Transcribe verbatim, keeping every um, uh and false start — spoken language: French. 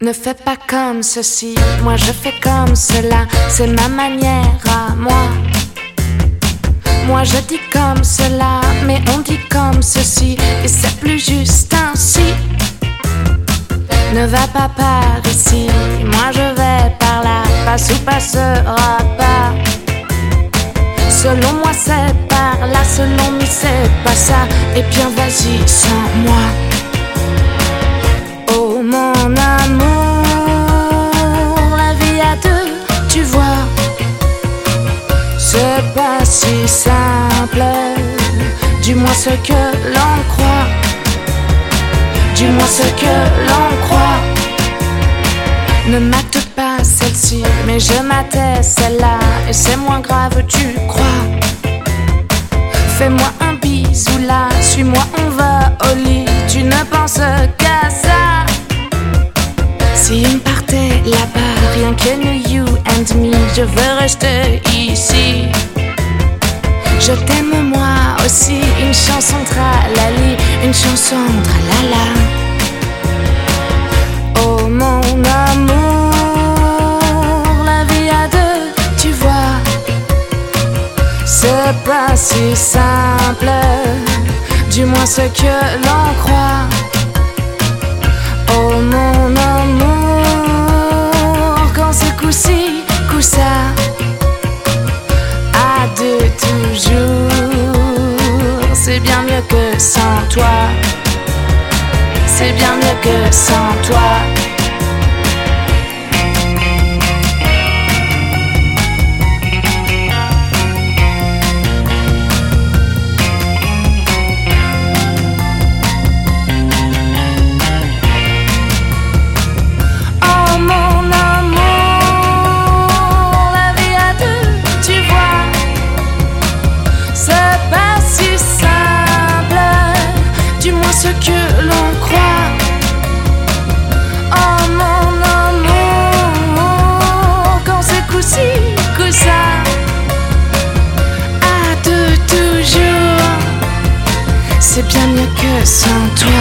Ne fais pas comme ceci, moi je fais comme cela, c'est ma manière à moi. Moi je dis comme cela, mais on dit comme ceci, et c'est plus juste ainsi. Ne va pas par ici, moi je vais par là, passe ou passera pas. Selon moi c'est par là, selon lui c'est pas ça, et bien vas-y sans moi. Oh mon amour, la vie à deux, tu vois, c'est pas si simple, dis-moi ce que l'on croit, dis-moi ce que l'on croit. Ne mate pas celle-ci, mais je matais celle-là, et c'est moins grave, tu crois. Fais-moi un bisou là, suis-moi, on va au lit, tu ne penses qu'à ça. Si on partait là-bas, rien que nous, you and me, je veux rester ici. Je t'aime moi aussi, une chanson tralali, une chanson tralala. Oh mon amour, la vie à deux, tu vois, c'est pas si simple, dis-moi ce que l'on croit. Oh mon amour, quand c'est coup-ci, coup-ça, à deux toujours, c'est bien mieux que sans toi, c'est bien mieux que sans toi. Ce que l'on croit. Oh mon amour, quand c'est coup-ci, coup-ça, à deux toujours, c'est bien mieux que sans toi.